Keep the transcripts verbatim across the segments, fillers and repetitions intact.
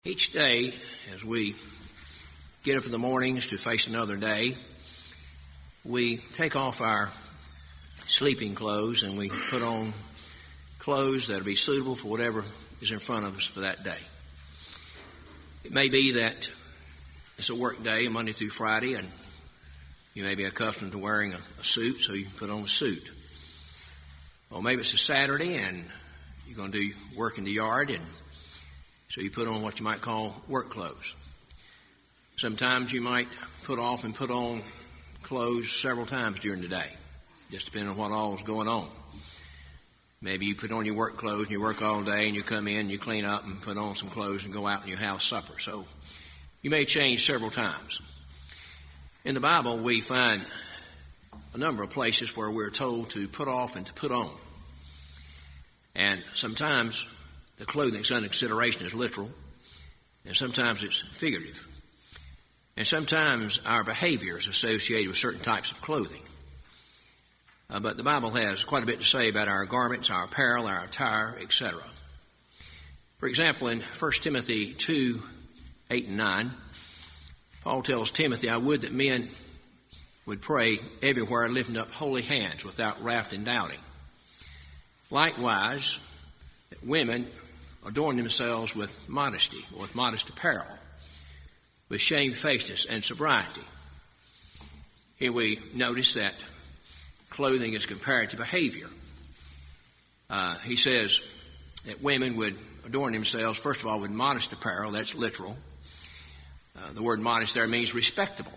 Each day, as we get up in the mornings to face another day, we take off our sleeping clothes and we put on clothes that will be suitable for whatever is in front of us for that day. It may be that it's a work day, Monday through Friday, and you may be accustomed to wearing a, a suit, so you put on a suit. Or maybe it's a Saturday and you're going to do work in the yard, and so you put on what you might call work clothes. Sometimes you might put off and put on clothes several times during the day, just depending on what all is going on. Maybe you put on your work clothes and you work all day and you come in and you clean up and put on some clothes and go out and you have supper. So you may change several times. In the Bible, we find a number of places where we're told to put off and to put on. And sometimes the clothing that's under consideration is literal, and sometimes it's figurative. And sometimes our behavior is associated with certain types of clothing. Uh, but the Bible has quite a bit to say about our garments, our apparel, our attire, et cetera. For example, in First Timothy two, eight and nine, Paul tells Timothy, I would that men would pray everywhere lifting up holy hands without wrath and doubting. Likewise, that women adorn themselves with modesty, or with modest apparel, with shamefacedness and sobriety. Here we notice that clothing is compared to behavior. Uh, he says that women would adorn themselves, first of all, with modest apparel. That's literal. Uh, the word modest there means respectable.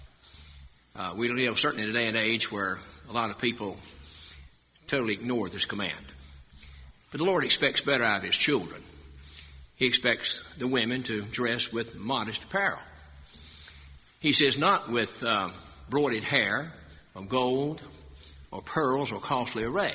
Uh, we live certainly in a day and age where a lot of people totally ignore this command. But the Lord expects better out of His children. He expects the women to dress with modest apparel. He says not with uh, broided hair or gold or pearls or costly array.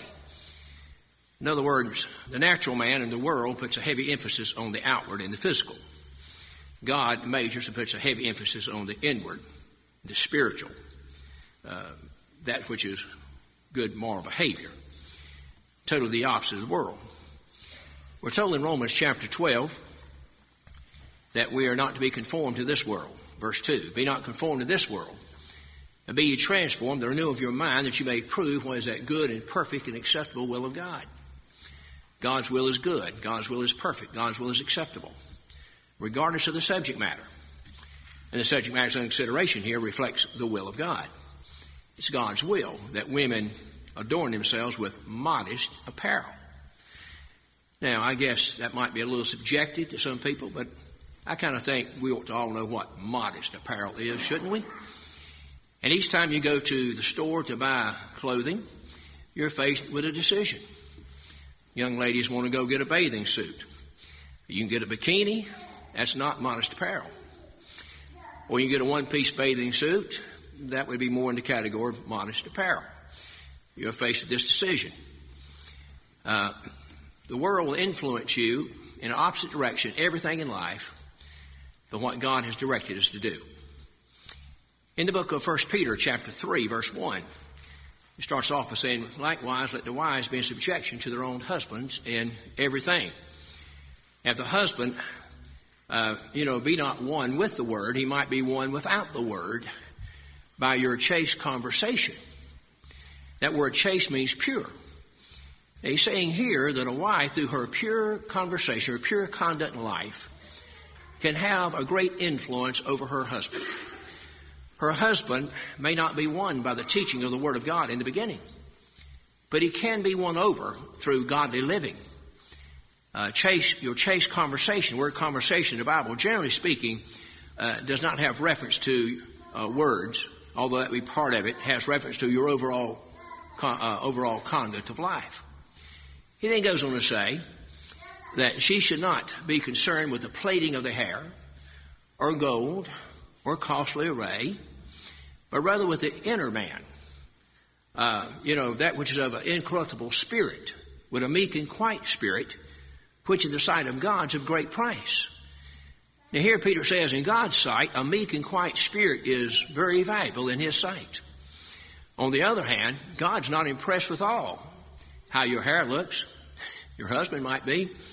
In other words, the natural man in the world puts a heavy emphasis on the outward and the physical. God majors and puts a heavy emphasis on the inward, the spiritual, uh, that which is good moral behavior. Totally the opposite of the world. We're told in Romans chapter twelve that we are not to be conformed to this world. Verse two, be not conformed to this world, and be ye transformed, the renewal of your mind, that you may prove what is that good and perfect and acceptable will of God. God's will is good. God's will is perfect. God's will is acceptable, regardless of the subject matter. And the subject matter under consideration here reflects the will of God. It's God's will that women adorn themselves with modest apparel. Now, I guess that might be a little subjective to some people, but I kind of think we ought to all know what modest apparel is, shouldn't we? And each time you go to the store to buy clothing, you're faced with a decision. Young ladies want to go get a bathing suit. You can get a bikini. That's not modest apparel. Or you can get a one-piece bathing suit. That would be more in the category of modest apparel. You're faced with this decision. Uh, the world will influence you in an opposite direction, everything in life, than what God has directed us to do. In the book of First Peter chapter three, verse one, it starts off by saying, likewise, let the wives be in subjection to their own husbands in everything. If the husband, uh, you know, be not one with the word, he might be one without the word by your chaste conversation. That word chaste means pure. And he's saying here that a wife, through her pure conversation, her pure conduct in life, can have a great influence over her husband. Her husband may not be won by the teaching of the Word of God in the beginning, but he can be won over through godly living. Uh, chaste, your chaste conversation, word conversation in the Bible, generally speaking, uh, does not have reference to uh, words, although that be part of it, has reference to your overall uh, overall conduct of life. He then goes on to say that she should not be concerned with the plaiting of the hair or gold or costly array, but rather with the inner man, uh, you know, that which is of an incorruptible spirit, with a meek and quiet spirit, which in the sight of God is of great price. Now here Peter says, in God's sight, a meek and quiet spirit is very valuable in His sight. On the other hand, God's not impressed with all how your hair looks. Your husband might be.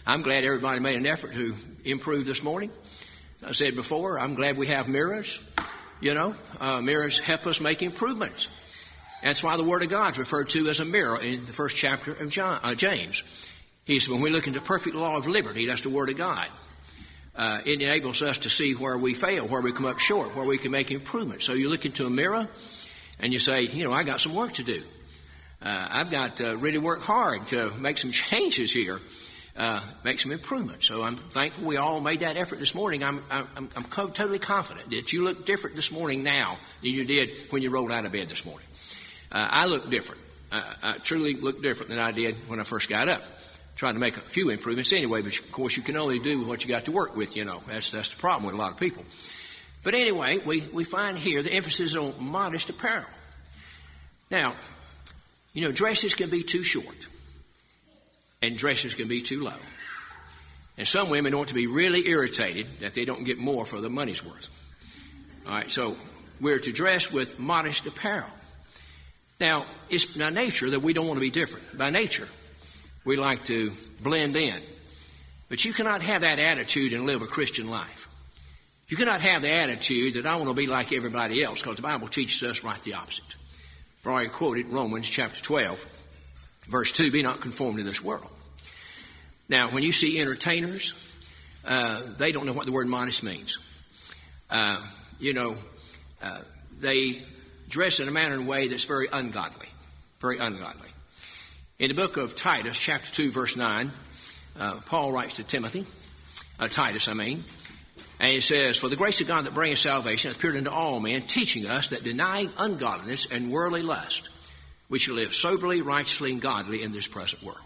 I'm glad everybody made an effort to improve this morning. I said before, I'm glad we have mirrors. You know, uh, mirrors help us make improvements. That's why the Word of God is referred to as a mirror in the first chapter of John, uh, James. He said, when we look into the perfect law of liberty, that's the Word of God. Uh, it enables us to see where we fail, where we come up short, where we can make improvements. So you look into a mirror and you say, you know, I got some work to do. Uh, I've got to really work hard to make some changes here, uh, make some improvements. So I'm thankful we all made that effort this morning. I'm, I'm, I'm co- totally confident that you look different this morning now than you did when you rolled out of bed this morning. Uh, I look different. Uh, I truly look different than I did when I first got up. Trying to make a few improvements anyway, but of course you can only do what you got to work with, you know. That's that's the problem with a lot of people. But anyway, we, we find here the emphasis on modest apparel. Now, you know, dresses can be too short, and dresses can be too low. And some women want to be really irritated that they don't get more for their money's worth. All right, so we're to dress with modest apparel. Now, it's by nature that we don't want to be different. By nature, we like to blend in. But you cannot have that attitude and live a Christian life. You cannot have the attitude that I want to be like everybody else, because the Bible teaches us right the opposite. I've already quoted Romans chapter twelve, verse two, be not conformed to this world. Now, when you see entertainers, uh, they don't know what the word modest means. Uh, you know, uh, they dress in a manner and way that's very ungodly, very ungodly. In the book of Titus, chapter two, verse nine, uh, Paul writes to Timothy, uh, Titus, I mean, and he says, for the grace of God that bringeth salvation hath appeared unto all men, teaching us that denying ungodliness and worldly lust, we should live soberly, righteously, and godly in this present world.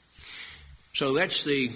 So that's the,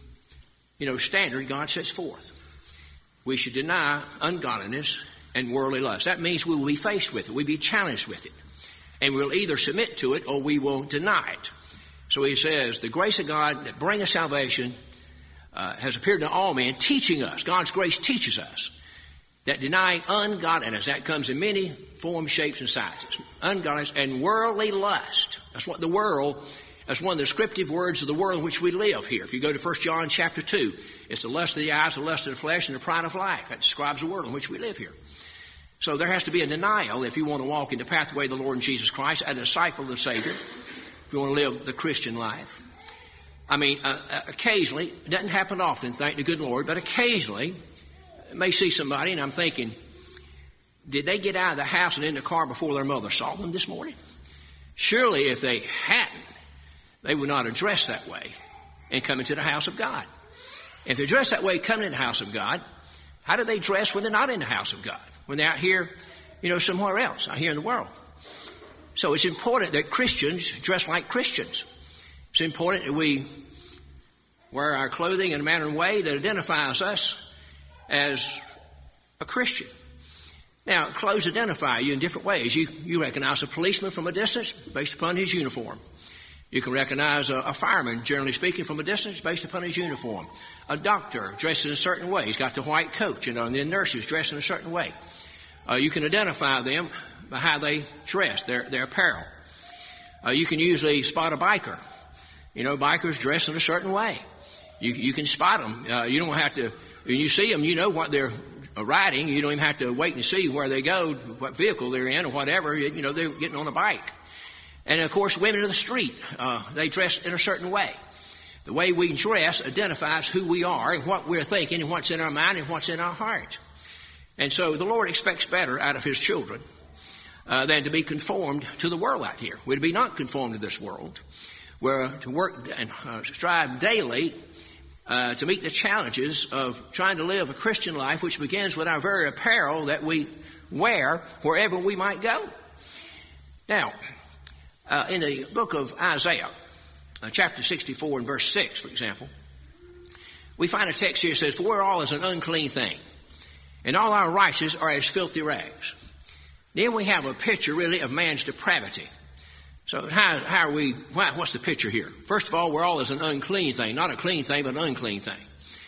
you know, standard God sets forth. We should deny ungodliness and worldly lust. That means we will be faced with it. We'll be challenged with it. And we'll either submit to it or we will deny it. So he says, the grace of God that bringeth salvation uh, has appeared to all men, teaching us, God's grace teaches us, that denying ungodliness, that comes in many forms, shapes, and sizes, ungodliness and worldly lust. That's what the world, that's one of the descriptive words of the world in which we live here. If you go to First John chapter two, it's the lust of the eyes, the lust of the flesh, and the pride of life. That describes the world in which we live here. So there has to be a denial if you want to walk in the pathway of the Lord Jesus Christ, a disciple of the Savior, if you want to live the Christian life. I mean, uh, occasionally, it doesn't happen often, thank the good Lord, but occasionally, I may see somebody and I'm thinking, did they get out of the house and in the car before their mother saw them this morning? Surely if they hadn't, they would not have dressed that way and come into the house of God. If they dress that way coming into the house of God, how do they dress when they're not in the house of God? When they're out here, you know, somewhere else, out here in the world. So it's important that Christians dress like Christians. It's important that we wear our clothing in a manner and way that identifies us as a Christian. Now, clothes identify you in different ways. You, you recognize a policeman from a distance based upon his uniform. You can recognize a, a fireman, generally speaking, from a distance based upon his uniform. A doctor dressed in a certain way. He's got the white coat, you know, and then nurses dressed in a certain way. Uh, you can identify them by how they dress, their, their apparel. Uh, you can usually spot a biker. You know, bikers dress in a certain way. You, you can spot them. Uh, you don't have to, when you see them, you know what they're riding. You don't even have to wait and see where they go, what vehicle they're in or whatever. You know, they're getting on a bike. And, of course, women of the street, uh, they dress in a certain way. The way we dress identifies who we are and what we're thinking and what's in our mind and what's in our heart. And so the Lord expects better out of His children uh, than to be conformed to the world out here. We're to be not conformed to this world. We're to work and uh, strive daily uh, to meet the challenges of trying to live a Christian life, which begins with our very apparel that we wear wherever we might go. Now, uh, in the book of Isaiah, uh, chapter sixty-four and verse six, for example, we find a text here that says, for we're all as an unclean thing, and all our righteous are as filthy rags. Then we have a picture, really, of man's depravity. So how, how are we, what's the picture here? First of all, we're all as an unclean thing, not a clean thing, but an unclean thing.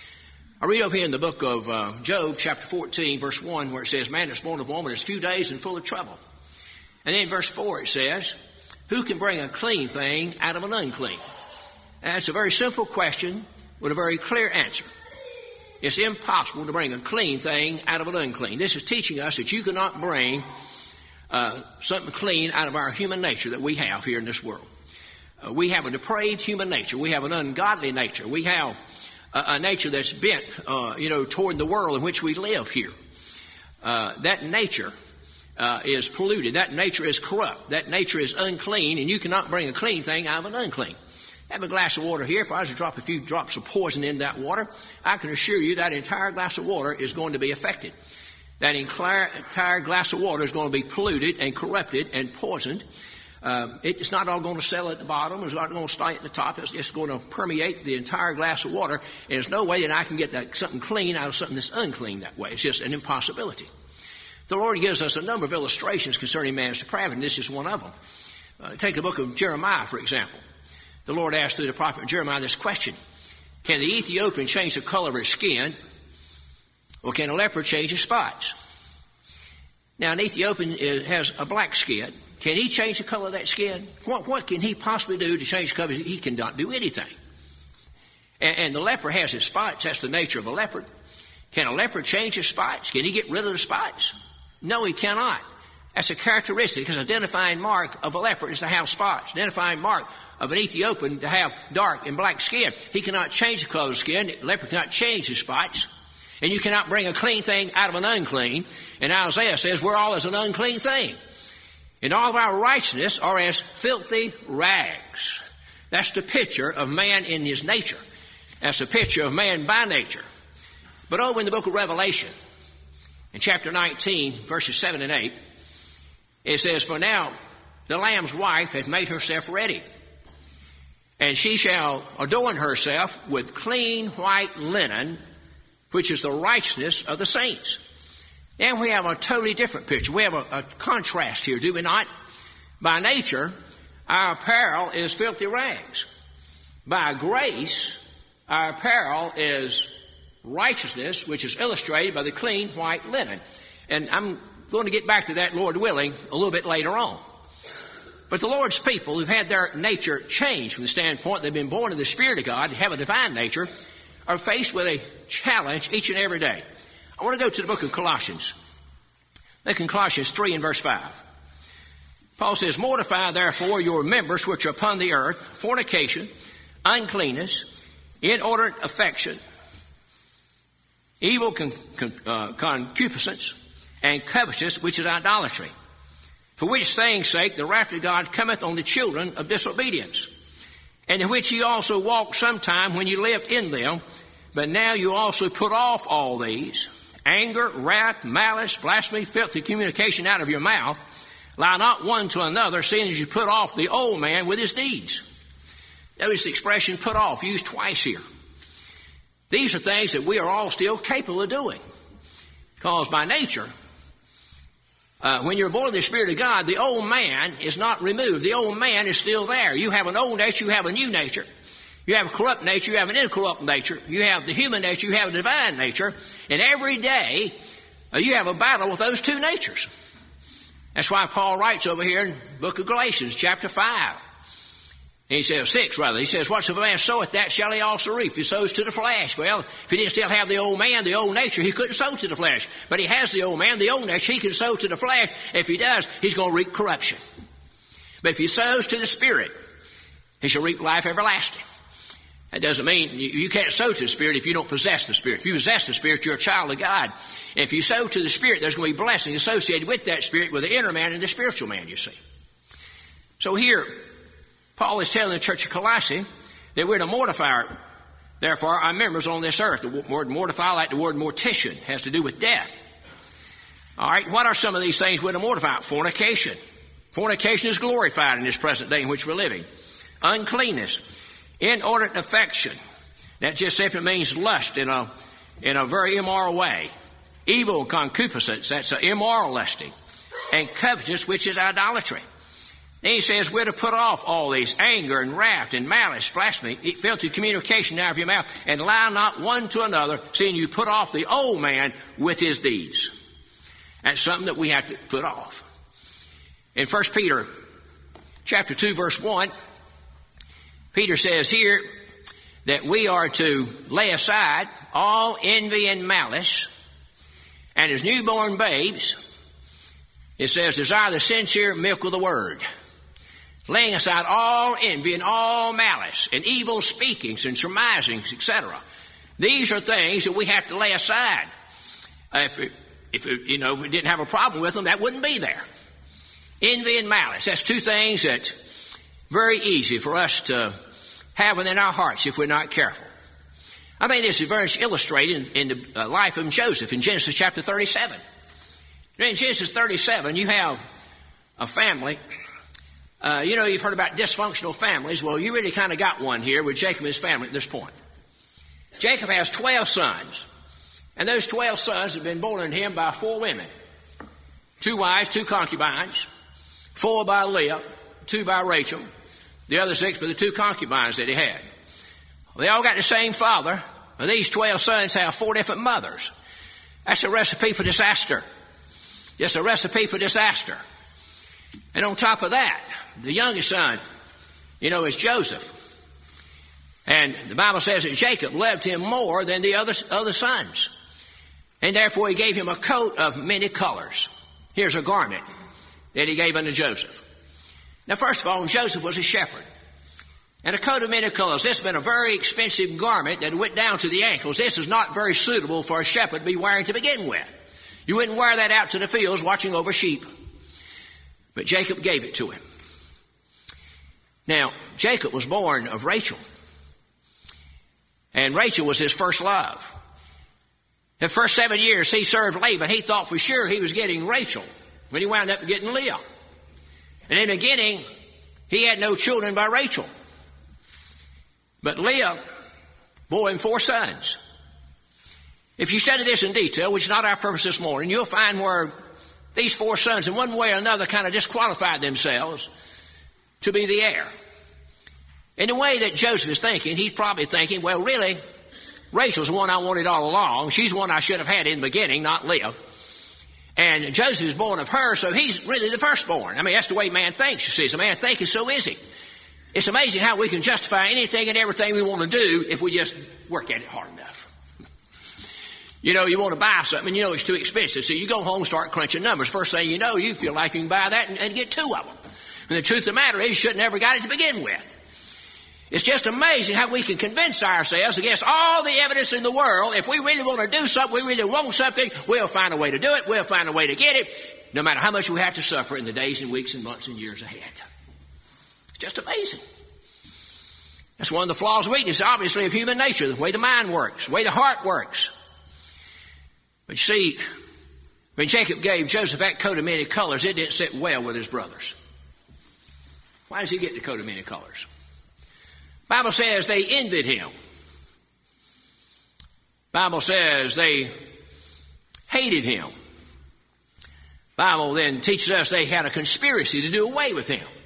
I read over here in the book of uh, Job, chapter fourteen, verse one, where it says, man that's born of woman is few days and full of trouble. And then in verse four it says, who can bring a clean thing out of an unclean? And it's a very simple question with a very clear answer. It's impossible to bring a clean thing out of an unclean. This is teaching us that you cannot bring uh, something clean out of our human nature that we have here in this world. Uh, we have a depraved human nature. We have an ungodly nature. We have a, a nature that's bent, uh, you know, toward the world in which we live here. Uh, that nature uh, is polluted. That nature is corrupt. That nature is unclean, and you cannot bring a clean thing out of an unclean. Have a glass of water here. If I was to drop a few drops of poison in that water, I can assure you that entire glass of water is going to be affected. That entire, entire glass of water is going to be polluted and corrupted and poisoned. Uh, it's not all going to settle at the bottom. It's not going to stay at the top. It's just going to permeate the entire glass of water. And there's no way that I can get that, something clean out of something that's unclean that way. It's just an impossibility. The Lord gives us a number of illustrations concerning man's depravity, and this is one of them. Uh, take the book of Jeremiah, for example. The Lord asked through the prophet Jeremiah this question: can the Ethiopian change the color of his skin, or can a leopard change his spots? Now, an Ethiopian is, has a black skin. Can he change the color of that skin? What, what can he possibly do to change the color? He cannot do anything. And, and the leopard has his spots. That's the nature of a leopard. Can a leopard change his spots? Can he get rid of the spots? No, he cannot. That's a characteristic, because identifying mark of a leopard is to have spots. Identifying mark of an Ethiopian to have dark and black skin. He cannot change the color of the skin. The leopard cannot change his spots. And you cannot bring a clean thing out of an unclean. And Isaiah says we're all as an unclean thing. And all of our righteousness are as filthy rags. That's the picture of man in his nature. That's the picture of man by nature. But over in the book of Revelation, in chapter nineteen, verses seven and eight, it says, for now the Lamb's wife hath made herself ready, and she shall adorn herself with clean white linen, which is the righteousness of the saints. And we have a totally different picture. We have a, a contrast here, do we not? By nature, our apparel is filthy rags. By grace, our apparel is righteousness, which is illustrated by the clean white linen. And I'm going to get back to that, Lord willing, a little bit later on. But the Lord's people who've had their nature changed from the standpoint they've been born of the Spirit of God, have a divine nature, are faced with a challenge each and every day. I want to go to the book of Colossians. Look in Colossians three and verse five. Paul says, mortify therefore your members which are upon the earth, fornication, uncleanness, inordinate affection, evil con- con- uh, concupiscence, and covetousness, which is idolatry. For which things' sake the wrath of God cometh on the children of disobedience, and in which ye also walked sometime when you lived in them, but now you also put off all these: anger, wrath, malice, blasphemy, filthy communication out of your mouth. Lie not one to another, seeing as you put off the old man with his deeds. Notice the expression put off, used twice here. These are things that we are all still capable of doing. Because by nature, uh, when you're born of the Spirit of God, the old man is not removed. The old man is still there. You have an old nature, you have a new nature. You have a corrupt nature, you have an incorrupt nature. You have the human nature, you have a divine nature. And every day, uh, you have a battle with those two natures. That's why Paul writes over here in the book of Galatians, chapter five. And he says, six rather, he says, whatsoever man soweth, that shall he also reap. If he sows to the flesh, well, if he didn't still have the old man, the old nature, he couldn't sow to the flesh. But he has the old man, the old nature, he can sow to the flesh. If he does, he's going to reap corruption. But if he sows to the Spirit, he shall reap life everlasting. That doesn't mean you, you can't sow to the Spirit if you don't possess the Spirit. If you possess the Spirit, you're a child of God. And if you sow to the Spirit, there's going to be blessing associated with that Spirit, with the inner man and the spiritual man, you see. So here, Paul is telling the church of Colossae that we're to mortify, therefore, our members on this earth. The word mortify, like the word mortician, has to do with death. All right, what are some of these things we're to mortify? Fornication. Fornication is glorified in this present day in which we're living. Uncleanness. Inordinate affection. That just simply means lust in a, in a very immoral way. Evil concupiscence. That's an immoral lusting. And covetousness, which is idolatry. Then he says we're to put off all these: anger and wrath and malice, blasphemy, filthy communication out of your mouth, and lie not one to another, seeing you put off the old man with his deeds. That's something that we have to put off. In First Peter chapter two, verse one, Peter says here that we are to lay aside all envy and malice, and as newborn babes, it says, desire the sincere milk of the word, laying aside all envy and all malice and evil speakings and surmisings, et cetera. These are things that we have to lay aside. If it, if it, you know, if we didn't have a problem with them, that wouldn't be there. Envy and malice, that's two things that's very easy for us to have within our hearts if we're not careful. I think this is very much illustrated in, in the life of Joseph in Genesis chapter thirty-seven. In Genesis thirty-seven, you have a family. Uh, you know, you've heard about dysfunctional families. Well, you really kind of got one here with Jacob and his family at this point. Jacob has twelve sons, and those twelve sons have been born to him by four women. Two wives, two concubines, four by Leah, two by Rachel, the other six by the two concubines that he had. Well, they all got the same father, but these twelve sons have four different mothers. That's a recipe for disaster. Just a recipe for disaster. And on top of that, the youngest son, you know, is Joseph. And the Bible says that Jacob loved him more than the other, other sons. And therefore he gave him a coat of many colors. Here's a garment that he gave unto Joseph. Now, first of all, Joseph was a shepherd. And a coat of many colors, this has been a very expensive garment that went down to the ankles. This is not very suitable for a shepherd to be wearing to begin with. You wouldn't wear that out to the fields watching over sheep. But Jacob gave it to him. Now, Jacob was born of Rachel. And Rachel was his first love. The first seven years he served Laban, he thought for sure he was getting Rachel when he wound up getting Leah. And in the beginning, he had no children by Rachel. But Leah bore him four sons. If you study this in detail, which is not our purpose this morning, you'll find where these four sons in one way or another kind of disqualified themselves to be the heir. In the way that Joseph is thinking, he's probably thinking, well, really, Rachel's the one I wanted all along. She's the one I should have had in the beginning, not Leah. And Joseph is born of her, so he's really the firstborn. I mean, that's the way man thinks, you see. So man thinking, so is he. It's amazing how we can justify anything and everything we want to do if we just work at it hard enough. You know, you want to buy something, and you know it's too expensive. So you go home and start crunching numbers. First thing you know, you feel like you can buy that and, and get two of them. And the truth of the matter is, you should have never got it to begin with. It's just amazing how we can convince ourselves against all the evidence in the world. If we really want to do something, we really want something, we'll find a way to do it. We'll find a way to get it, no matter how much we have to suffer in the days and weeks and months and years ahead. It's just amazing. That's one of the flaws and weaknesses, obviously, of human nature, the way the mind works, the way the heart works. But you see, when Jacob gave Joseph that coat of many colors, it didn't sit well with his brothers. Why does he get the coat of many colors? The Bible says they envied him. The Bible says they hated him. The Bible then teaches us they had a conspiracy to do away with him.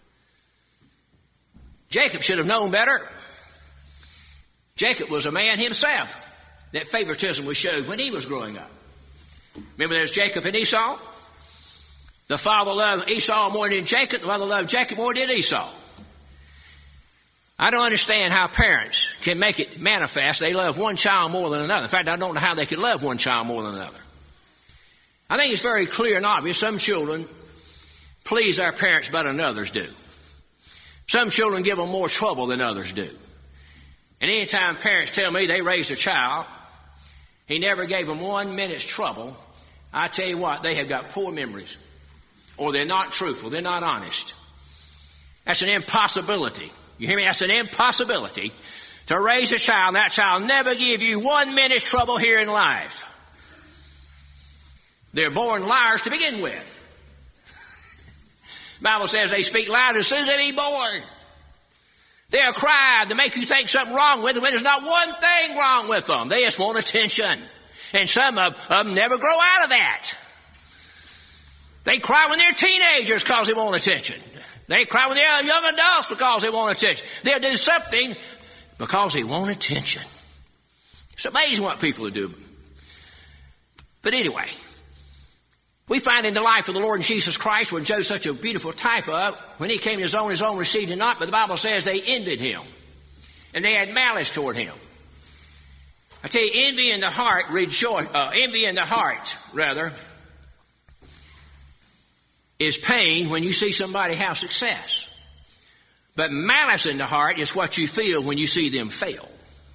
Jacob should have known better. Jacob was a man himself that favoritism was showed when he was growing up. Remember there's Jacob and Esau? The father loved Esau more than Jacob. The mother loved Jacob more than Esau. I don't understand how parents can make it manifest they love one child more than another. In fact, I don't know how they could love one child more than another. I think it's very clear and obvious some children please their parents better than others do. Some children give them more trouble than others do. And anytime parents tell me they raised a child, he never gave them one minute's trouble, I tell you what, they have got poor memories. Or they're not truthful, they're not honest. That's an impossibility. You hear me? That's an impossibility to raise a child, and that child never give you one minute's trouble here in life. They're born liars to begin with. The Bible says they speak loud as soon as they be born. They'll cry to make you think something wrong with them when there's not one thing wrong with them. They just want attention. And some of them never grow out of that. They cry when they're teenagers because they want attention. They cry when they're young adults because they want attention. They'll do something because they want attention. It's amazing what people do. But anyway, we find in the life of the Lord Jesus Christ, when Joe's such a beautiful type of, when he came to his own, his own received him not, but the Bible says they envied him. and they had malice toward him. I tell you, envy in the heart, rejoice, uh, envy in the heart, rather, is pain when you see somebody have success. But malice in the heart is what you feel when you see them fail.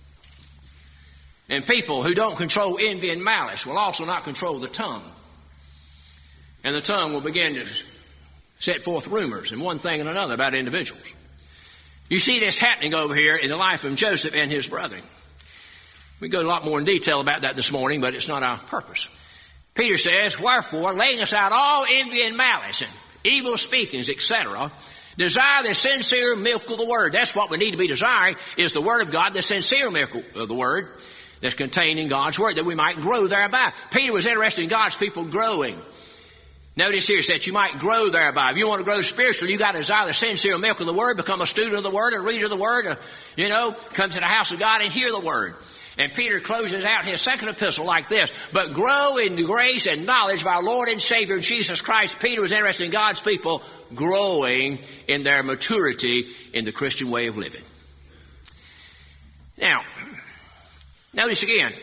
And people who don't control envy and malice will also not control the tongue. And the tongue will begin to set forth rumors and one thing and another about individuals. You see this happening over here in the life of Joseph and his brethren. We go a lot more in detail about that this morning, but it's not our purpose. Peter says, wherefore, laying aside all envy and malice and evil speakings, et cetera, desire the sincere milk of the word. That's what we need to be desiring, is the word of God, the sincere milk of the word that's contained in God's word, that we might grow thereby. Peter was interested in God's people growing. Notice here, it says you might grow thereby. If you want to grow spiritually, you got to desire the sincere milk of the word, become a student of the word, a reader of the word, uh, you know, come to the house of God and hear the word. And Peter closes out his second epistle like this, but grow in the grace and knowledge of our Lord and Savior Jesus Christ. Peter was interested in God's people growing in their maturity in the Christian way of living. Now, notice again,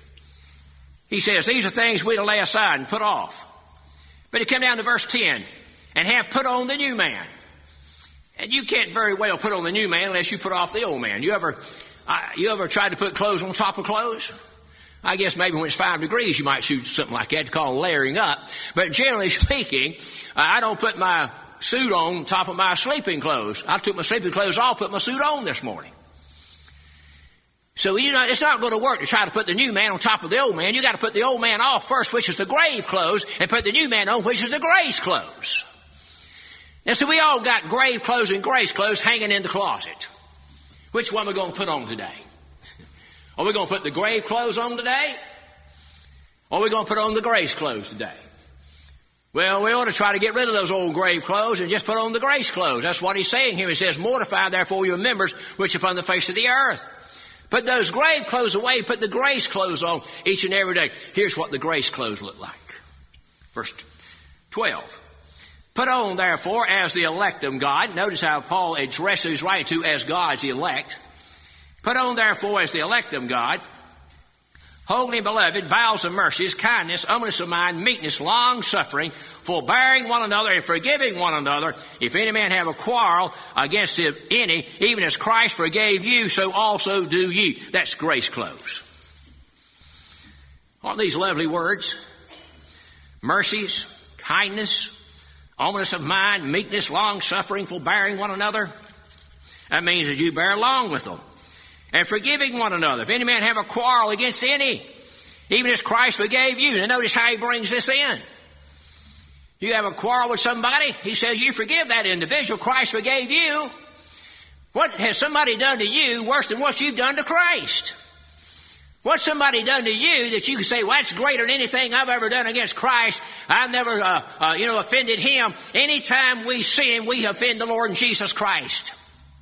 he says, these are things we to lay aside and put off. But he come down to verse ten, and have put on the new man. And you can't very well put on the new man unless you put off the old man. You ever... Uh, you ever tried to put clothes on top of clothes? I guess maybe when it's five degrees you might shoot something like that, called layering up. But generally speaking, uh, I don't put my suit on top of my sleeping clothes. I took my sleeping clothes off, put my suit on this morning. So you know, it's not going to work to try to put the new man on top of the old man. You got to put the old man off first, which is the grave clothes, and put the new man on, which is the grace clothes. And so we all got grave clothes and grace clothes hanging in the closet. Which one are we going to put on today? Are we going to put the grave clothes on today? Or are we going to put on the grace clothes today? Well, we ought to try to get rid of those old grave clothes and just put on the grace clothes. That's what he's saying here. He says, mortify therefore your members which upon the face of the earth. Put those grave clothes away, put the grace clothes on each and every day. Here's what the grace clothes look like. Verse twelve. Put on, therefore, as the elect of God. Notice how Paul addresses right to as God's elect. Put on, therefore, as the elect of God, holy and beloved, bowels of mercies, kindness, humbleness of mind, meekness, long-suffering, forbearing one another and forgiving one another. If any man have a quarrel against any, even as Christ forgave you, so also do ye. That's grace clothes. Aren't these lovely words? Mercies, kindness, humbleness of mind, meekness, long-suffering, forbearing one another. That means that you bear along with them. And forgiving one another. If any man have a quarrel against any, even as Christ forgave you. Now notice how he brings this in. You have a quarrel with somebody, he says you forgive that individual. Christ forgave you. What has somebody done to you worse than what you've done to Christ? What's somebody done to you that you can say, well, that's greater than anything I've ever done against Christ. I've never, uh, uh, you know, offended him. Anytime we sin, we offend the Lord Jesus Christ.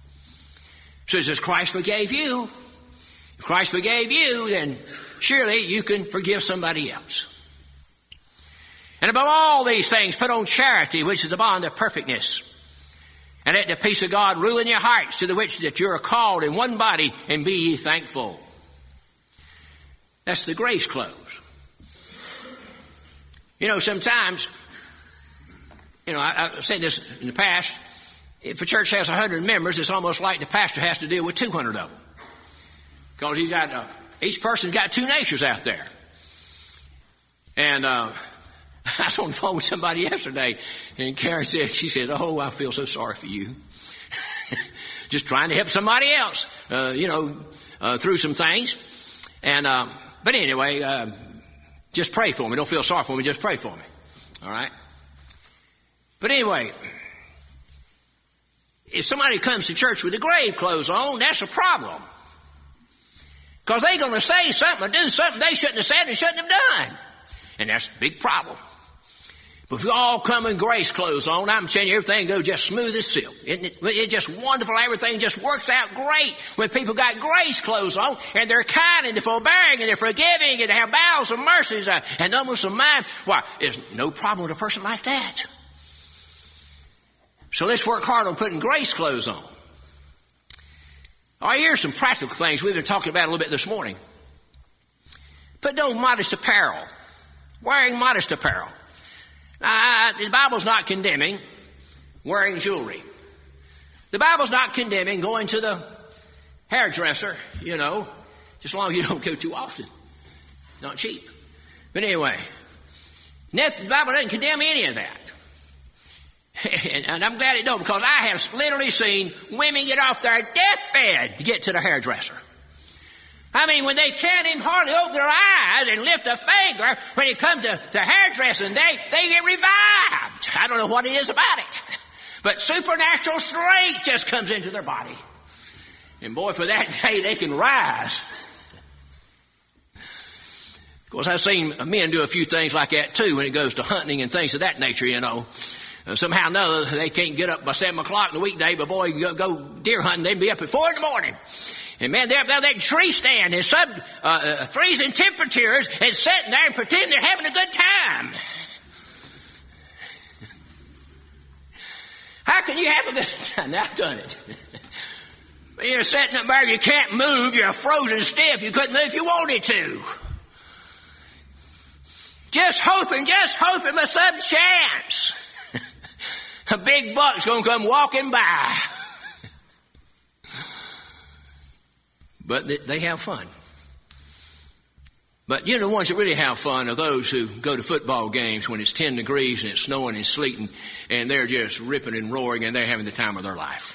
So it says Christ forgave you. If Christ forgave you, then surely you can forgive somebody else. And above all these things, put on charity, which is the bond of perfectness. And let the peace of God rule in your hearts, to the which that you are called in one body, and be ye thankful. That's the grace clothes. You know, sometimes, you know, I, I've said this in the past, if a church has one hundred members, it's almost like the pastor has to deal with two hundred of them. Because he's got, uh, each person's got two natures out there. And uh, I was on the phone with somebody yesterday, and Karen said, she said, oh, I feel so sorry for you. Just trying to help somebody else, uh, you know, uh, through some things. And, uh, but anyway, uh, just pray for me. Don't feel sorry for me. Just pray for me. All right? But anyway, if somebody comes to church with the grave clothes on, that's a problem. Because they're going to say something or do something they shouldn't have said and shouldn't have done. And that's a big problem. But if you all come in grace clothes on, I'm telling you, everything goes just smooth as silk. Isn't it? It's just wonderful. Everything just works out great when people got grace clothes on, and they're kind, and they're forbearing, and they're forgiving, and they have bowels of mercies, uh, and humbleness of mind. Why, there's no problem with a person like that. So let's work hard on putting grace clothes on. All right, here's some practical things we've been talking about a little bit this morning. Put no modest apparel. Wearing modest apparel. Now, the Bible's not condemning wearing jewelry. The Bible's not condemning going to the hairdresser, you know, just as long as you don't go too often. Not cheap. But anyway, the Bible doesn't condemn any of that. And, and I'm glad it don't, because I have literally seen women get off their deathbed to get to the hairdresser. I mean, when they can't even hardly open their eyes and lift a finger, when it comes to, to hairdressing, they, they get revived. I don't know what it is about it. But supernatural strength just comes into their body. And boy, for that day, they can rise. Of course, I've seen men do a few things like that, too, when it goes to hunting and things of that nature, you know. Uh, somehow or another, they can't get up by seven o'clock in the weekday, but boy, you go, go deer hunting, they'd be up at four in the morning. And man, they're up there, that tree stand in sub uh, uh, freezing temperatures and sitting there and pretending they're having a good time. How can you have a good time? Now, I've done it. You're sitting up there, you can't move, you're frozen stiff, you couldn't move if you wanted to. Just hoping, just hoping for some chance. A big buck's going to come walking by. But they have fun. But you know, the ones that really have fun are those who go to football games when it's ten degrees and it's snowing and sleeting, and they're just ripping and roaring, and they're having the time of their life.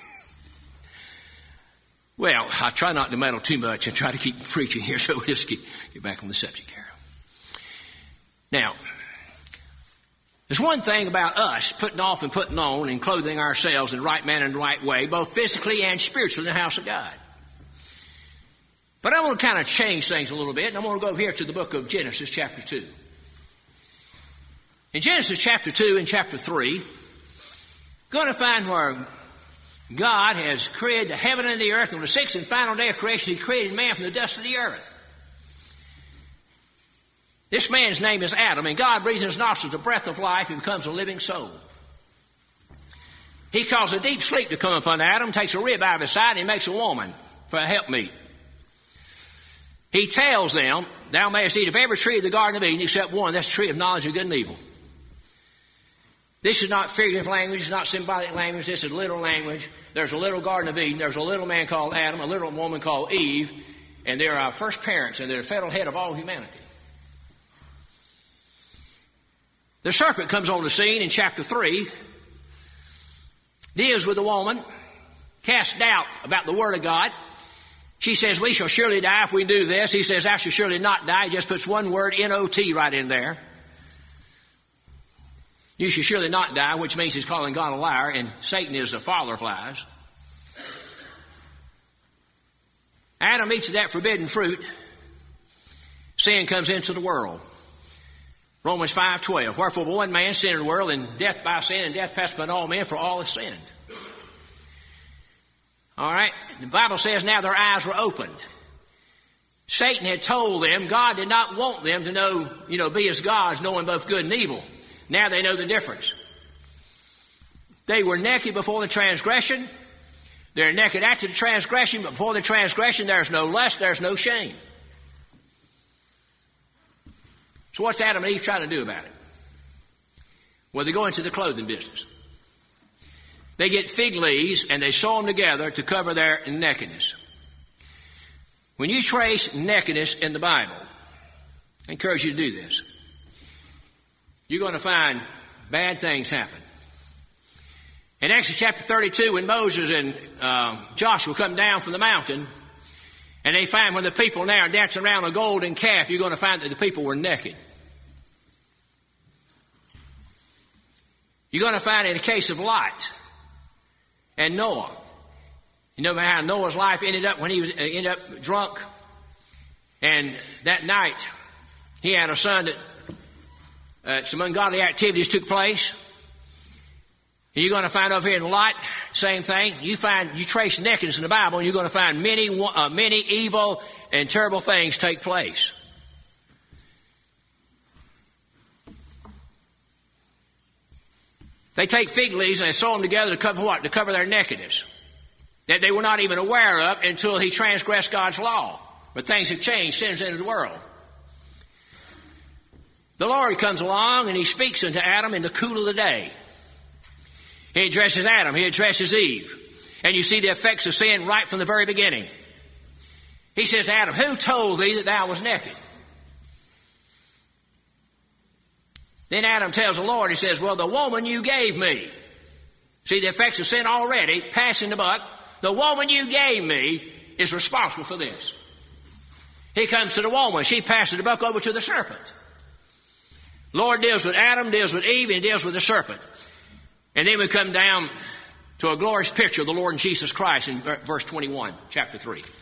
Well, I try not to meddle too much and try to keep preaching here, so we'll just get, get back on the subject here. Now, there's one thing about us putting off and putting on and clothing ourselves in the right manner and the right way, both physically and spiritually in the house of God. But I want to kind of change things a little bit, and I want to go over here to the book of Genesis chapter two. In Genesis chapter two and chapter three, going to find where God has created the heaven and the earth. On the sixth and final day of creation, He created man from the dust of the earth. This man's name is Adam, and God breathes in his nostrils the breath of life and becomes a living soul. He caused a deep sleep to come upon Adam, takes a rib out of his side, and he makes a woman for a helpmeet. He tells them, thou mayest eat of every tree of the Garden of Eden except one, that's the tree of knowledge of good and evil. This is not figurative language, it's not symbolic language, this is literal language. There's a little Garden of Eden, there's a little man called Adam, a little woman called Eve, and they're our first parents, and they're the federal head of all humanity. The serpent comes on the scene in chapter three, deals with the woman, casts doubt about the Word of God. She says, we shall surely die if we do this. He says, thou shalt surely not die. He just puts one word, N O T, right in there. You shall surely not die, which means he's calling God a liar, and Satan is the father of lies. Adam eats of that forbidden fruit. Sin comes into the world. Romans five twelve. Wherefore by one man sinned in the world, and death by sin, and death passed upon all men, for all have sinned. All right? The Bible says now their eyes were opened. Satan had told them God did not want them to know, you know, be as gods, knowing both good and evil. Now they know the difference. They were naked before the transgression. They're naked after the transgression, but before the transgression there's no lust, there's no shame. So what's Adam and Eve trying to do about it? Well, they go into the clothing business. They get fig leaves and they sew them together to cover their nakedness. When you trace nakedness in the Bible, I encourage you to do this. You're going to find bad things happen. In Exodus chapter thirty-two, when Moses and uh, Joshua come down from the mountain, and they find when the people now are dancing around a golden calf, you're going to find that the people were naked. You're going to find in the case of Lot and Noah. You know how Noah's life ended up when he was ended up drunk, and that night he had a son that uh, some ungodly activities took place. And you're going to find over here in Lot, same thing. You find you trace nakedness in the Bible, and you're going to find many uh, many evil and terrible things take place. They take fig leaves and they sew them together to cover what? To cover their nakedness. that they were not even aware of until he transgressed God's law. But things have changed. Sin's entered the world. The Lord comes along and he speaks unto Adam in the cool of the day. He addresses Adam. He addresses Eve. And you see the effects of sin right from the very beginning. He says to Adam, who told thee that thou was naked? Then Adam tells the Lord, he says, well, the woman you gave me. See the effects of sin already, passing the buck. The woman you gave me is responsible for this. He comes to the woman. She passes the buck over to the serpent. Lord deals with Adam, deals with Eve, and deals with the serpent. And then we come down to a glorious picture of the Lord Jesus Christ in verse twenty-one, chapter three. It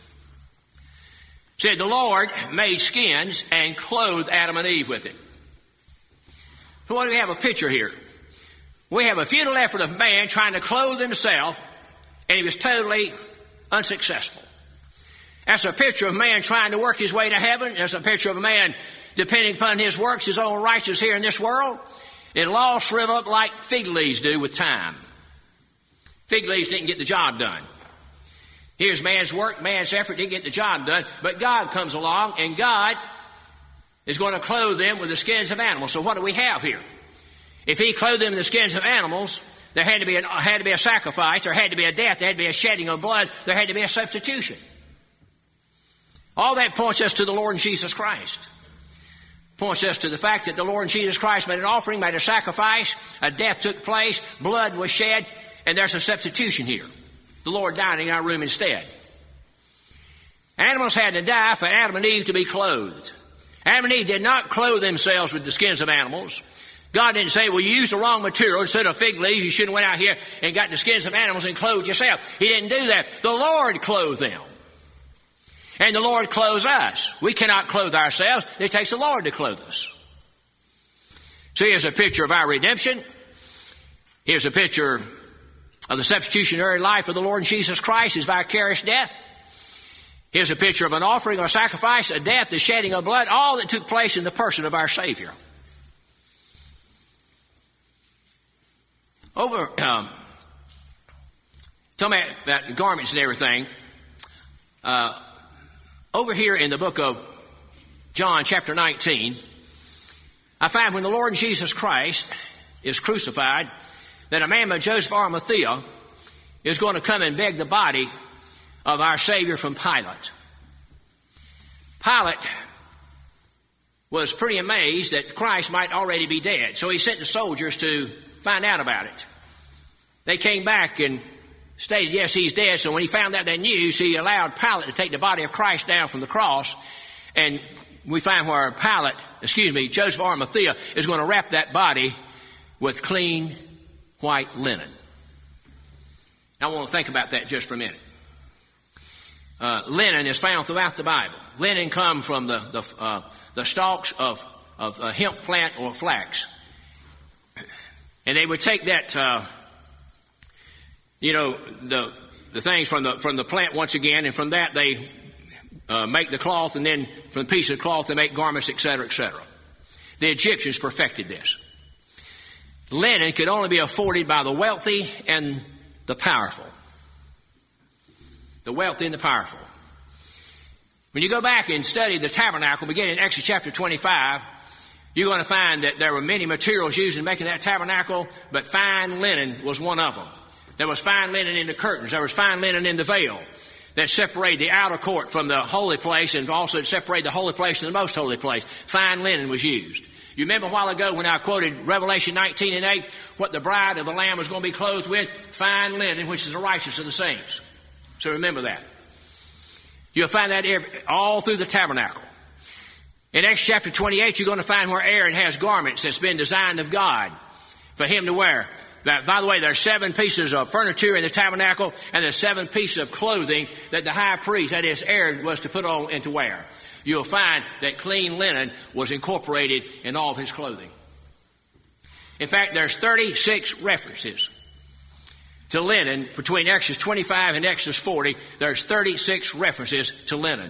said, the Lord made skins and clothed Adam and Eve with it. So what do we have a picture here? We have a futile effort of man trying to clothe himself, and he was totally unsuccessful. That's a picture of man trying to work his way to heaven. That's a picture of a man depending upon his works, his own righteousness here in this world. It'll all shrivel up like fig leaves do with time. Fig leaves didn't get the job done. Here's man's work, man's effort didn't get the job done, but God comes along and God is going to clothe them with the skins of animals. So what do we have here? If he clothed them in the skins of animals, there had to be a, had to be a sacrifice, there had to be a death, there had to be a shedding of blood, there had to be a substitution. All that points us to the Lord Jesus Christ. Points us to the fact that the Lord Jesus Christ made an offering, made a sacrifice, a death took place, blood was shed, and there's a substitution here. The Lord died in our room instead. Animals had to die for Adam and Eve to be clothed. Adam and Eve did not clothe themselves with the skins of animals. God didn't say, well, you used the wrong material. Instead of fig leaves, you shouldn't have went out here and got the skins of animals and clothed yourself. He didn't do that. The Lord clothed them. And the Lord clothes us. We cannot clothe ourselves. It takes the Lord to clothe us. So here's a picture of our redemption. Here's a picture of the substitutionary life of the Lord Jesus Christ, his vicarious death. Here's a picture of an offering or a sacrifice, a death, the shedding of blood, all that took place in the person of our Savior. Over, um, tell me about garments and everything. Uh, over here in the book of John, chapter nineteen, I find when the Lord Jesus Christ is crucified, that a man by Joseph Arimathea is going to come and beg the body of our Savior from Pilate. Pilate was pretty amazed that Christ might already be dead, so he sent the soldiers to find out about it. They came back and stated, yes, he's dead. So when he found out that news, he allowed Pilate to take the body of Christ down from the cross. And we find where Pilate, excuse me, Joseph Arimathea is going to wrap that body with clean white linen. I want to think about that just for a minute. Uh, linen is found throughout the Bible. Linen come from the the, uh, the stalks of, of a hemp plant or flax. And they would take that, uh, you know, the the things from the from the plant once again, and from that they uh, make the cloth, and then from the piece of cloth they make garments, et cetera, et cetera. The Egyptians perfected this. Linen could only be afforded by the wealthy and the powerful. The wealthy and the powerful. When you go back and study the tabernacle, beginning in Exodus chapter twenty-five, you're going to find that there were many materials used in making that tabernacle, but fine linen was one of them. There was fine linen in the curtains. There was fine linen in the veil that separated the outer court from the holy place, and also separated the holy place from the most holy place. Fine linen was used. You remember a while ago when I quoted Revelation nineteen and eight, what the bride of the Lamb was going to be clothed with? Fine linen, which is the righteousness of the saints. So remember that. You'll find that every, all through the tabernacle. In Exodus chapter twenty-eight, you're going to find where Aaron has garments that's been designed of God for him to wear. That, by the way, there's seven pieces of furniture in the tabernacle, and there's seven pieces of clothing that the high priest, that is Aaron, was to put on and to wear. You'll find that clean linen was incorporated in all of his clothing. In fact, there's thirty-six references to linen between Exodus twenty-five and Exodus forty. There's thirty-six references to linen.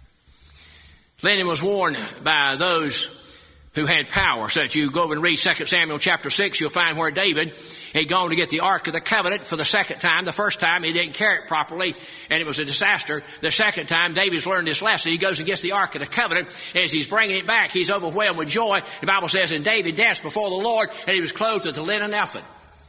Linen was worn by those who had power. So that you go over and read Second Samuel chapter six, you'll find where David, He'd gone to get the Ark of the Covenant for the second time. The first time he didn't carry it properly, and it was a disaster. The second time, David's learned this lesson. He goes and gets the Ark of the Covenant. As he's bringing it back, he's overwhelmed with joy. The Bible says, and David danced before the Lord, and he was clothed with the linen ephod.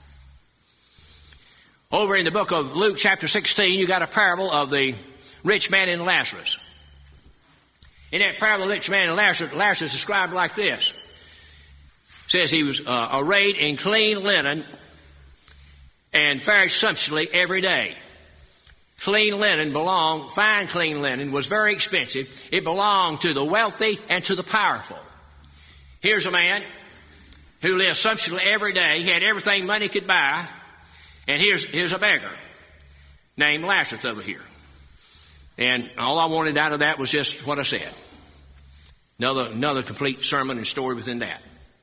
Over in the book of Luke chapter sixteen, you got a parable of the rich man and Lazarus. In that parable of the rich man and Lazarus, Lazarus is described like this. It says he was uh, arrayed in clean linen and fared sumptuously every day. Clean linen belonged, fine clean linen was very expensive. It belonged to the wealthy and to the powerful. Here's a man who lived sumptuously every day. He had everything money could buy. And here's, here's a beggar named Lazarus over here. And all I wanted out of that was just what I said. Another, another complete sermon and story within that.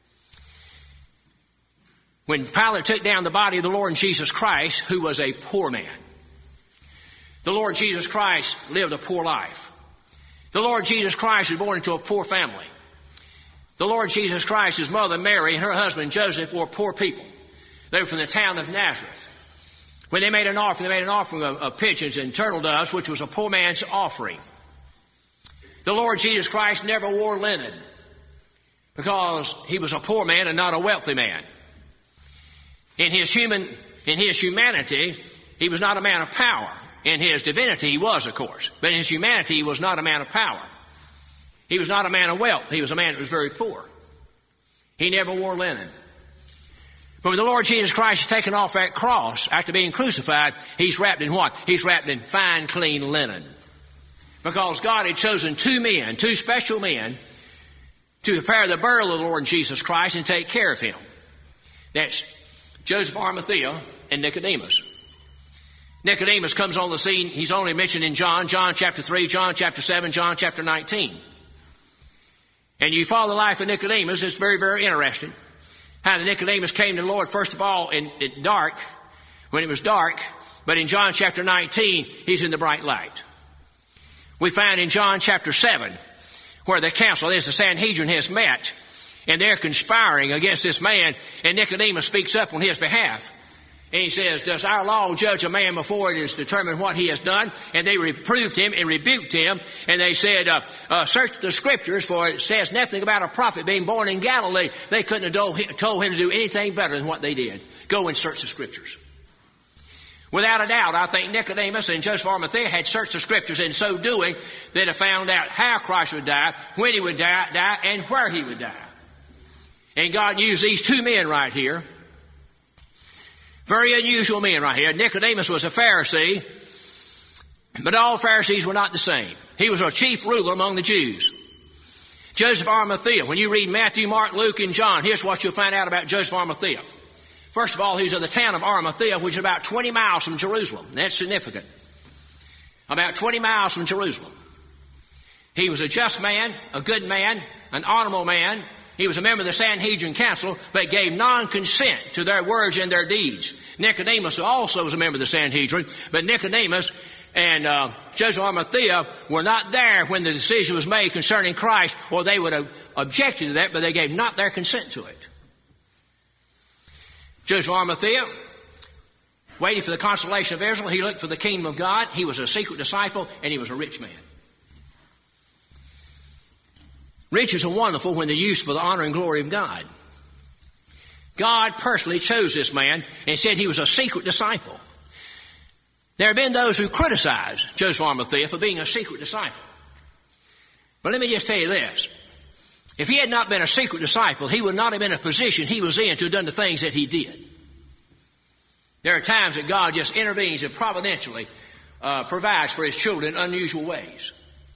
When Pilate took down the body of the Lord Jesus Christ, who was a poor man, the Lord Jesus Christ lived a poor life. The Lord Jesus Christ was born into a poor family. The Lord Jesus Christ, his mother Mary, and her husband Joseph were poor people. They were from the town of Nazareth. When they made an offering, they made an offering of, of pigeons and turtle doves, which was a poor man's offering. The Lord Jesus Christ never wore linen because he was a poor man and not a wealthy man. In his human, in his humanity, he was not a man of power. In his divinity, he was, of course. But in his humanity, he was not a man of power. He was not a man of wealth. He was a man that was very poor. He never wore linen. But when the Lord Jesus Christ is taken off that cross after being crucified, he's wrapped in what? He's wrapped in fine, clean linen. Because God had chosen two men, two special men, to prepare the burial of the Lord Jesus Christ and take care of him. That's Joseph of Arimathea and Nicodemus. Nicodemus comes on the scene. He's only mentioned in John, John chapter three, John chapter seven, John chapter nineteen. And you follow the life of Nicodemus, it's very, very interesting. How the Nicodemus came to the Lord, first of all, in, in dark, when it was dark, but in John chapter nineteen, he's in the bright light. We find in John chapter seven, where the council, this the Sanhedrin, has met, and they're conspiring against this man, and Nicodemus speaks up on his behalf. And he says, does our law judge a man before it is determined what he has done? And they reproved him and rebuked him. And they said, uh, uh, search the scriptures, for it says nothing about a prophet being born in Galilee. They couldn't have told him to do anything better than what they did. Go and search the scriptures. Without a doubt, I think Nicodemus and Joseph of Arimathea had searched the scriptures. In so doing, they'd have found out how Christ would die, when he would die, die and where he would die. And God used these two men right here. Very unusual men right here. Nicodemus was a Pharisee, but all Pharisees were not the same. He was a chief ruler among the Jews. Joseph of Arimathea, when you read Matthew, Mark, Luke, and John, here's what you'll find out about Joseph of Arimathea. First of all, he's of the town of Arimathea, which is about twenty miles from Jerusalem. That's significant. About twenty miles from Jerusalem. He was a just man, a good man, an honorable man. He was a member of the Sanhedrin council, but gave non-consent to their words and their deeds. Nicodemus also was a member of the Sanhedrin, but Nicodemus and uh, Joseph of Arimathea were not there when the decision was made concerning Christ, or they would have objected to that, but they gave not their consent to it. Joseph of Arimathea, waiting for the consolation of Israel, he looked for the kingdom of God. He was a secret disciple, and he was a rich man. Riches are wonderful when they're used for the honor and glory of God. God personally chose this man and said he was a secret disciple. There have been those who criticize Joseph of Arimathea for being a secret disciple. But let me just tell you this. If he had not been a secret disciple, he would not have been in a position he was in to have done the things that he did. There are times that God just intervenes and providentially uh, provides for his children in unusual ways.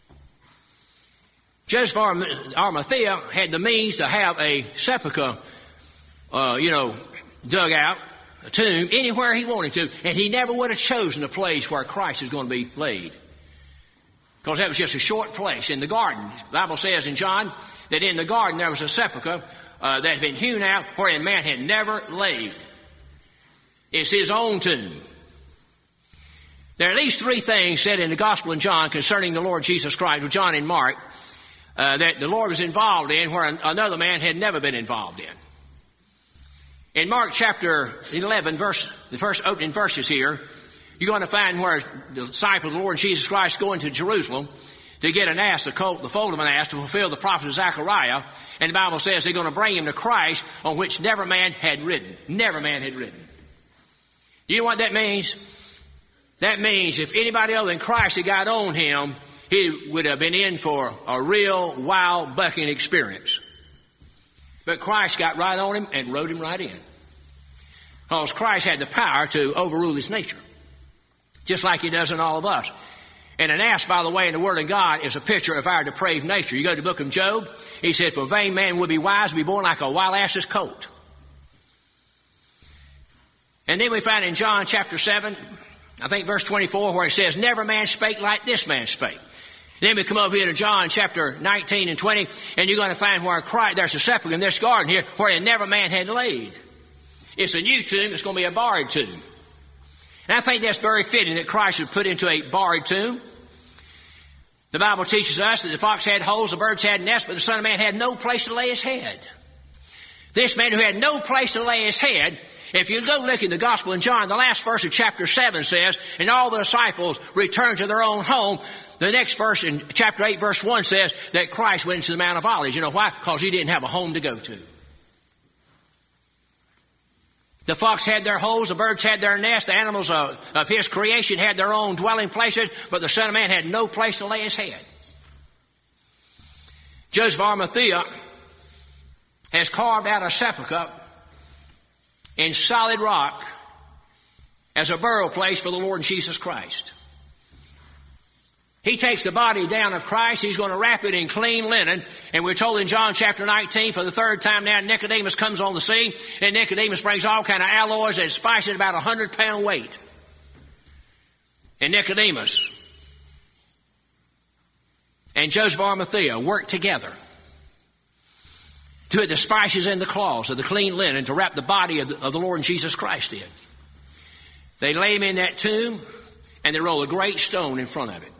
Joseph of Arimathea had the means to have a sepulchre, uh, you know, dug out, a tomb, anywhere he wanted to, and he never would have chosen a place where Christ is going to be laid. Because that was just a short place in the garden. The Bible says in John that in the garden there was a sepulchre uh, that had been hewn out wherein man had never laid. It's his own tomb. There are at least three things said in the Gospel of John concerning the Lord Jesus Christ, with John and Mark, Uh, that the Lord was involved in where an, another man had never been involved in. In Mark chapter eleven, verse, the first opening verses here, you're going to find where the disciples of the Lord Jesus Christ going to Jerusalem to get an ass, the colt, the foal of an ass, to fulfill the prophet of Zechariah. And the Bible says they're going to bring him to Christ, on which never man had ridden. Never man had ridden. You know what that means? That means if anybody other than Christ had got on him, he would have been in for a real wild bucking experience. But Christ got right on him and rode him right in. Because Christ had the power to overrule his nature, just like he does in all of us. And an ass, by the way, in the Word of God is a picture of our depraved nature. You go to the book of Job, he said, for a vain man would be wise to be born like a wild ass's colt. And then we find in John chapter seven, I think verse twenty-four, where it says, never man spake like this man spake. Then we come over here to John chapter nineteen and twenty, and you're going to find where Christ, there's a sepulchre in this garden here where never man had laid. It's a new tomb. It's going to be a borrowed tomb. And I think that's very fitting that Christ would put into a borrowed tomb. The Bible teaches us that the fox had holes, the birds had nests, but the Son of Man had no place to lay his head. This man who had no place to lay his head, if you go look in the Gospel in John, the last verse of chapter seven says, and all the disciples returned to their own home. The next verse in chapter eight, verse one says that Christ went into the Mount of Olives. You know why? Because he didn't have a home to go to. The fox had their holes, the birds had their nests, the animals of, of his creation had their own dwelling places, but the Son of Man had no place to lay his head. Joseph of Arimathea has carved out a sepulchre in solid rock as a burial place for the Lord Jesus Christ. He takes the body down of Christ. He's going to wrap it in clean linen. And we're told in John chapter nineteen, for the third time now, Nicodemus comes on the scene. And Nicodemus brings all kind of alloys and spices, about a hundred pound weight. And Nicodemus and Joseph of Arimathea worked together to put the spices in the cloths of the clean linen to wrap the body of the, of the Lord Jesus Christ in. They lay him in that tomb, and they roll a great stone in front of it.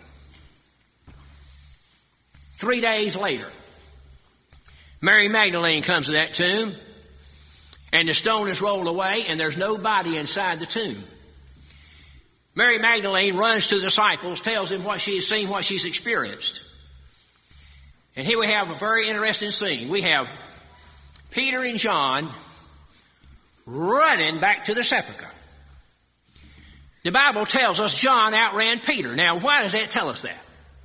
Three days later, Mary Magdalene comes to that tomb, and the stone is rolled away, and there's no body inside the tomb. Mary Magdalene runs to the disciples, tells them what she has seen, what she's experienced. And here we have a very interesting scene. We have Peter and John running back to the sepulchre. The Bible tells us John outran Peter. Now, why does that tell us that?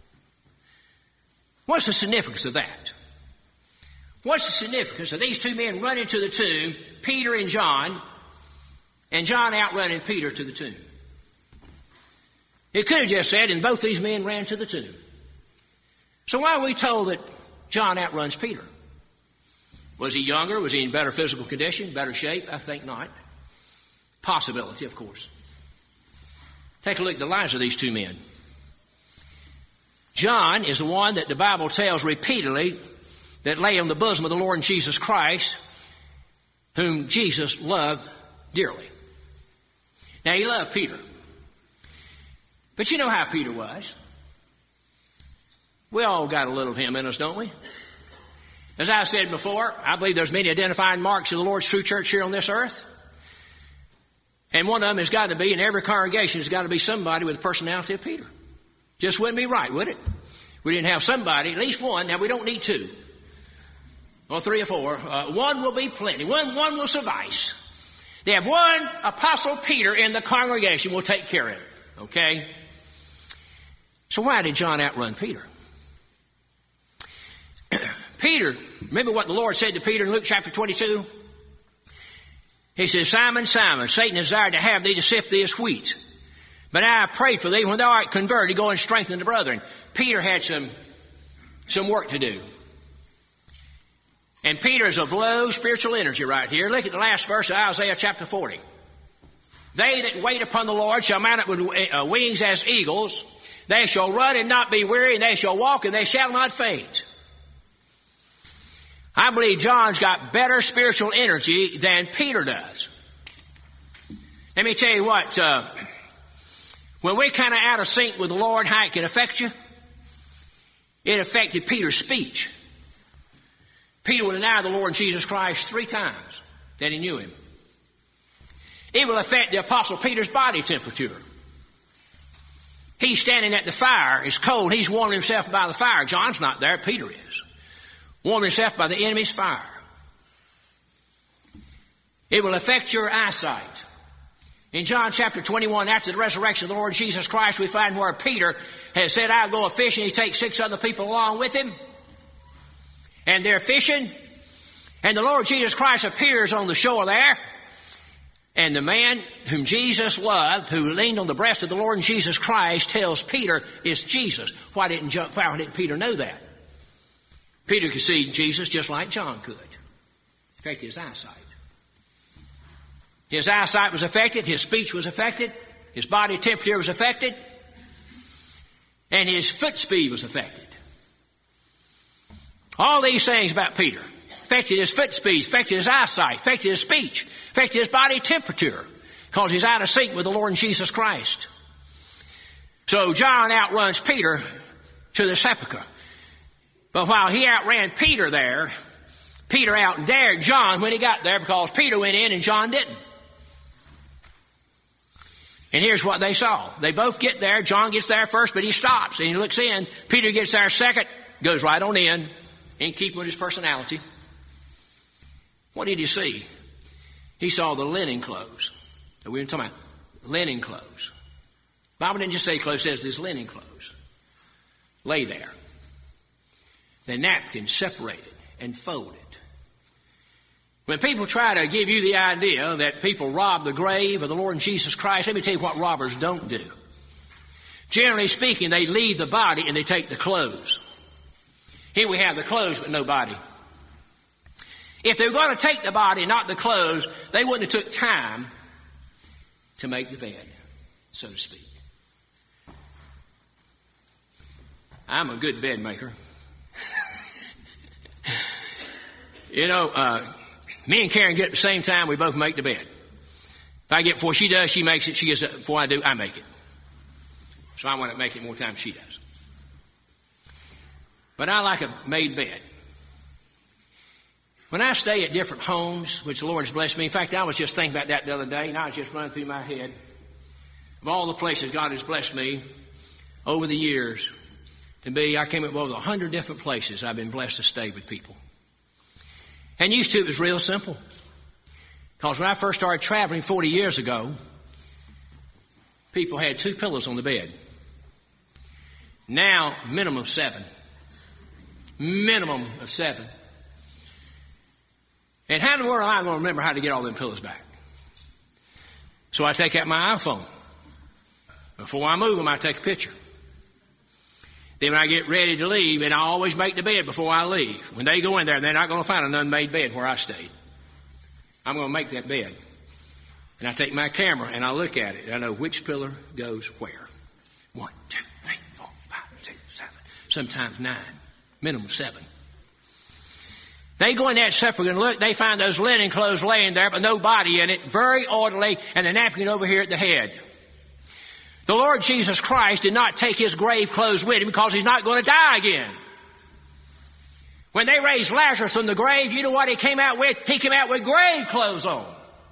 What's the significance of that? What's the significance of these two men running to the tomb, Peter and John, and John outrunning Peter to the tomb? It could have just said, and both these men ran to the tomb. So why are we told that John outruns Peter? Was he younger? Was he in better physical condition, better shape? I think not. Possibility, of course. Take a look at the lives of these two men. John is the one that the Bible tells repeatedly that lay on the bosom of the Lord Jesus Christ, whom Jesus loved dearly. Now, he loved Peter. But you know how Peter was. We all got a little of him in us, don't we? As I said before, I believe there's many identifying marks of the Lord's true church here on this earth. And one of them has got to be, in every congregation, has got to be somebody with the personality of Peter. Just wouldn't be right, would it? We didn't have somebody, at least one. Now, we don't need two or three or four. Uh, one will be plenty. One, one will suffice. They have one Apostle Peter in the congregation will take care of it. Okay? So why did John outrun Peter? Peter, remember what the Lord said to Peter in Luke chapter twenty-two? He says, Simon, Simon, Satan desired to have thee to sift thee as wheat. But I prayed for thee, when thou art converted, go and strengthen the brethren. Peter had some, some work to do. And Peter is of low spiritual energy right here. Look at the last verse of Isaiah chapter forty. They that wait upon the Lord shall mount up with wings as eagles. They shall run and not be weary, and they shall walk and they shall not faint. I believe John's got better spiritual energy than Peter does. Let me tell you what, uh, when we're kind of out of sync with the Lord, how it can affect you, it affected Peter's speech. Peter would deny the Lord Jesus Christ three times that he knew him. It will affect the Apostle Peter's body temperature. He's standing at the fire. It's cold. He's warming himself by the fire. John's not there. Peter is. Warming himself by the enemy's fire. It will affect your eyesight. In John chapter twenty-one, after the resurrection of the Lord Jesus Christ, we find where Peter has said, I'll go a-fishing. He takes six other people along with him. And they're fishing. And the Lord Jesus Christ appears on the shore there. And the man whom Jesus loved, who leaned on the breast of the Lord Jesus Christ, tells Peter, it's Jesus. Why didn't, John, why didn't Peter know that? Peter could see Jesus just like John could. Affected his eyesight. His eyesight was affected. His speech was affected. His body temperature was affected. And his foot speed was affected. All these things about Peter affected his foot speed, affected his eyesight, affected his speech, affected his body temperature, because he's out of sync with the Lord Jesus Christ. So John outruns Peter to the sepulchre. But while he outran Peter there, Peter outdared John when he got there, because Peter went in and John didn't. And here's what they saw. They both get there. John gets there first, but he stops and he looks in. Peter gets there second, goes right on in, in keeping with his personality. What did he see? He saw the linen clothes. We were talking about linen clothes. The Bible didn't just say clothes, it says this linen clothes. Lay there. The napkins separated and folded. When people try to give you the idea that people rob the grave of the Lord Jesus Christ, let me tell you what robbers don't do. Generally speaking, they leave the body and they take the clothes. Here we have the clothes but no body. If they were going to take the body, not the clothes, they wouldn't have took time to make the bed, so to speak. I'm a good bed maker. You know, uh, me and Karen get at the same time, we both make the bed. If I get before she does, she makes it. She gets it before I do, I make it. So I want to make it more time than she does. But I like a made bed. When I stay at different homes, which the Lord has blessed me, in fact, I was just thinking about that the other day, and I was just running through my head of all the places God has blessed me over the years. To be, I came up with over a hundred different places I've been blessed to stay with people. And used to, it was real simple. Because when I first started traveling forty years ago, people had two pillows on the bed. Now, minimum of seven. Minimum of seven. And how in the world am I going to remember how to get all them pillows back? So I take out my iPhone. Before I move them, I take a picture. Then when I get ready to leave, and I always make the bed before I leave. When they go in there, they're not going to find an unmade bed where I stayed. I'm going to make that bed. And I take my camera and I look at it. I know which pillar goes where. One, two, three, four, five, six, seven. Sometimes nine. Minimum seven. They go in that sepulchre and look, they find those linen clothes laying there, but no body in it, very orderly, and the napkin over here at the head. The Lord Jesus Christ did not take his grave clothes with him because he's not going to die again. When they raised Lazarus from the grave, you know what he came out with? He came out with grave clothes on.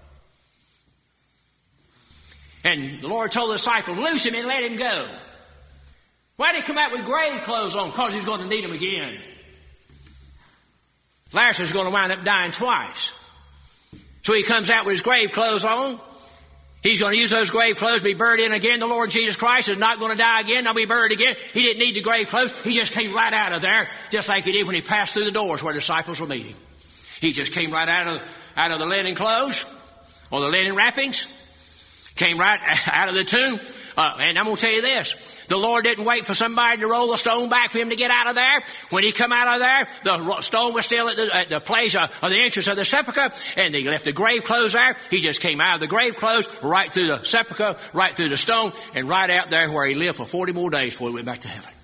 And the Lord told the disciples, loose him and let him go. Why did he come out with grave clothes on? Because he's going to need them again. Lazarus is going to wind up dying twice. So he comes out with his grave clothes on. He's going to use those grave clothes to be buried in again. The Lord Jesus Christ is not going to die again. They'll be buried again. He didn't need the grave clothes. He just came right out of there, just like he did when he passed through the doors where the disciples were meeting. He just came right out of, out of the linen clothes or the linen wrappings. Came right out of the tomb. Uh, and I'm going to tell you this. The Lord didn't wait for somebody to roll a stone back for him to get out of there. When he come out of there, the stone was still at the, at the place of, of the entrance of the sepulchre, and they left the grave clothes there. He just came out of the grave clothes, right through the sepulchre, right through the stone, and right out there where he lived for forty more days before he went back to heaven.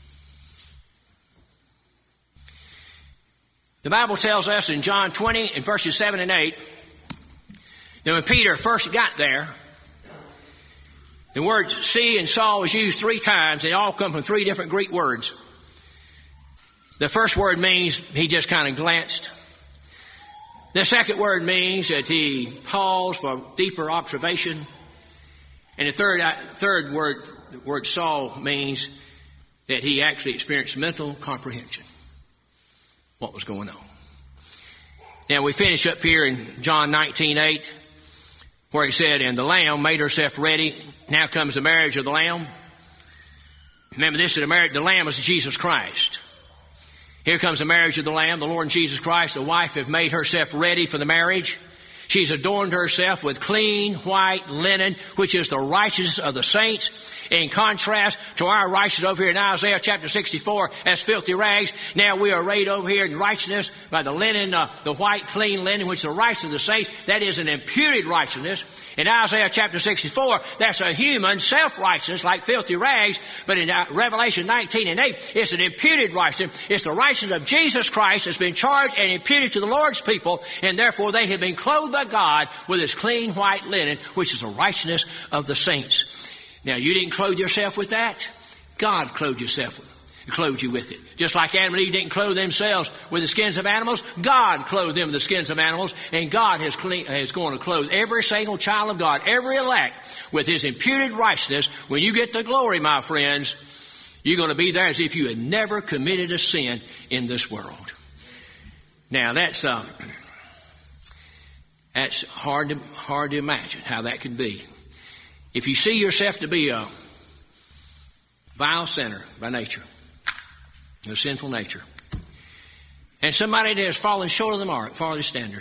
The Bible tells us in John twenty, in verses seven and eight, that when Peter first got there, the words see and saw was used three times. They all come from three different Greek words. The first word means he just kind of glanced. The second word means that he paused for deeper observation. And the third, third word, the word saw, means that he actually experienced mental comprehension. What was going on. Now we finish up here in John nineteen eight, where he said, and the Lamb made herself ready. Now comes the marriage of the Lamb. Remember, this is the marriage. The Lamb is Jesus Christ. Here comes the marriage of the Lamb, the Lord Jesus Christ. The wife have made herself ready for the marriage. She's adorned herself with clean white linen, which is the righteousness of the saints. In contrast to our righteousness over here in Isaiah chapter sixty-four as filthy rags, now we are arrayed over here in righteousness by the linen, uh, the white clean linen, which is the righteousness of the saints. That is an imputed righteousness. In Isaiah chapter sixty-four, that's a human self-righteousness like filthy rags. But in Revelation nineteen and eight, it's an imputed righteousness. It's the righteousness of Jesus Christ that's been charged and imputed to the Lord's people, and therefore they have been clothed by God with his clean white linen, which is the righteousness of the saints. Now, you didn't clothe yourself with that. God clothed yourself with it. Clothed you with it. Just like Adam and Eve didn't clothe themselves with the skins of animals, God clothed them with the skins of animals, and God has, clean, is going to clothe every single child of God, every elect, with his imputed righteousness. When you get to glory, my friends, you're going to be there as if you had never committed a sin in this world. Now, that's uh, that's hard to hard to imagine how that could be. If you see yourself to be a vile sinner by nature, a sinful nature, and somebody that has fallen short of the mark, farther standard,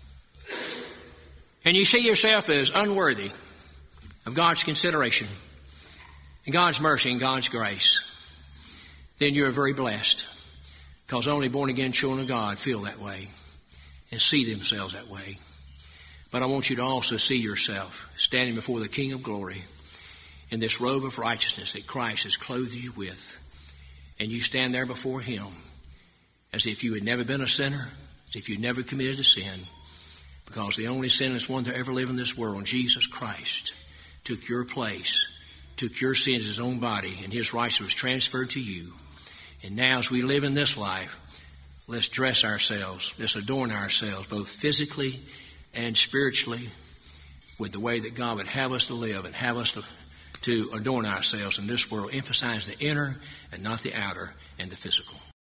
and you see yourself as unworthy of God's consideration and God's mercy and God's grace, then you're very blessed, because only born-again children of God feel that way and see themselves that way. But I want you to also see yourself standing before the King of Glory in this robe of righteousness that Christ has clothed you with. And you stand there before him as if you had never been a sinner, as if you'd never committed a sin, because the only sinless one to ever live in this world, Jesus Christ, took your place, took your sins in his own body, and his righteousness was transferred to you. And now as we live in this life, let's dress ourselves, let's adorn ourselves, both physically and spiritually, with the way that God would have us to live and have us to, to adorn ourselves in this world, emphasize the inner and not the outer and the physical.